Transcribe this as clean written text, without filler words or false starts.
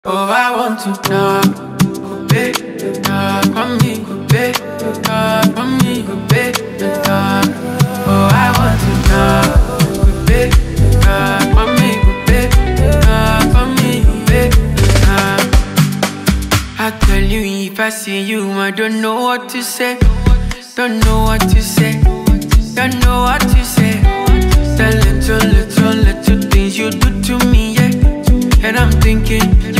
Oh, I want to talk, babe, talk on me, babe, talk on me, babe, talk. Oh, I want to talk, babe, talk on me, babe, talk on me, babe, talk. I tell you if I see you, I don't know what to say, don't know what to say, don't know what to say. The little things you do to me, yeah. And I'm thinking